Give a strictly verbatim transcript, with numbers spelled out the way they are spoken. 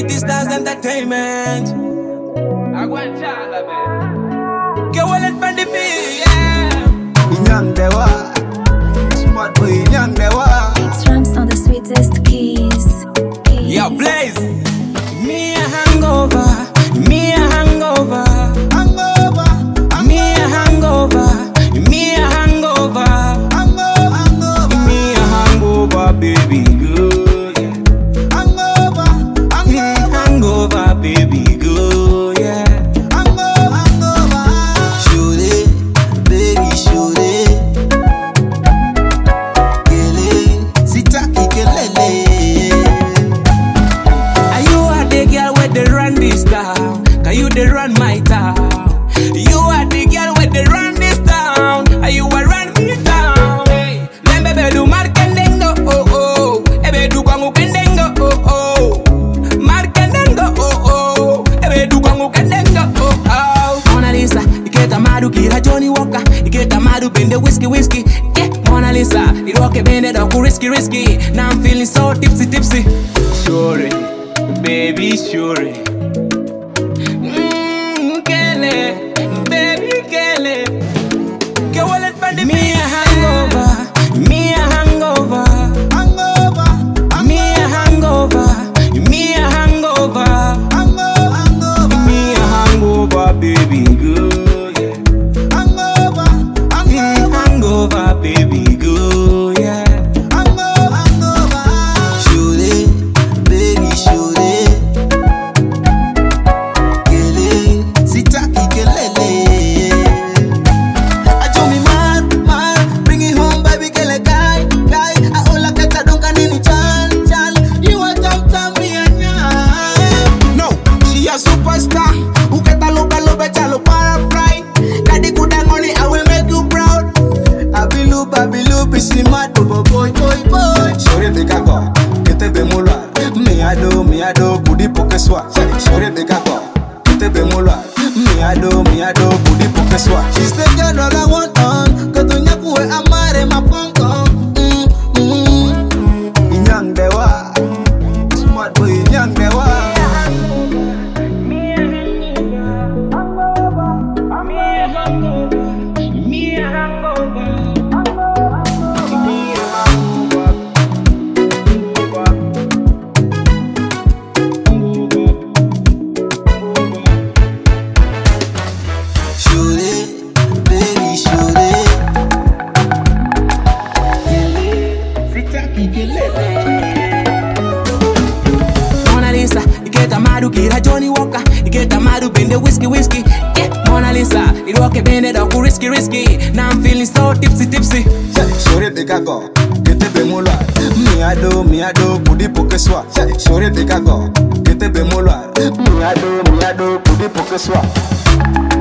City Stars Entertainment. I want y'all, man. Get well and the beat, yeah. Young Dewa, smart boy, young Dewa. It's Rams on the sweetest keys. keys. Yo, Blaze. Me a hangover, me a hangover, Hangover, me a hangover, me a hangover, hangover, hangover, me a hangover, baby girl, yeah. hangover, Mm, hangover, baby girl, yeah. hangover, hangover. Shoot it, baby, shoot it. Kele, sitaki kelele. Are you are the girl with the run this town? Can you the run my town? You are the girl with the run this town. Are you a run me town? Hey, Lembe do markendengo, oh oh. Ebe du kwangu kendengo, oh oh. Markendengo, oh oh. Ebe du kwangu kendengo, oh oh. Mona Lisa, iketa madu kira Johnny Walker. Iketa madu bende whiskey whiskey. Yeah, Mona Lisa, it rock bende doku risky risky. Now I'm feeling so tipsy tipsy. Sure, baby, sure. Mmm, Kelly, baby, Kelly. Get well and find me a hangover, me a hangover, Hangover, me a hangover, me a hangover, hangover, hangover, me a hangover, baby girl, yeah. hangover, Mm, hangover, hangover, baby girl, yeah. hangover, hangover. Shoot it, baby, shoot it. Kele, sitaki kelele. I told me mad, mad, bring it home, baby, kele guy, guy. I hold like a donka nini chan, chan. You a tam tam me and no, she a superstar. Uketa loba loba chalo para fry. Kadi kudangoni, I will make you proud. Abilu, babilu, bisi mad, boy, boy, boy, boy. Sorry, de kago, kete be mulwa. Me ado, me ado, budi poke swa. Sorry, de kago, kete be mulwa. Me ado, me ado, budi poke swa. She's the girl all I want on. Katunya kuwe amare mapongko. Mm, mm. Young Dewa, smart boy, young Dewa. Me a hangover, me a hangover, me a hangover, me a hangover. Shoot it, baby, shoot it. Sitaki kelele. Mona Lisa, iketa madu kira Johnny Walker. Iketa madu bende whiskey whiskey. Yeah, Mona Lisa, it rock bende doku risky risky. Now I'm feeling so tipsy tipsy. Sorry, de kago, kete be mulwa. Mi ado, mi ado, budi poke swa. Sorry, de kago, kete be mulwa. Mi ado, mi ado, budi poke swa.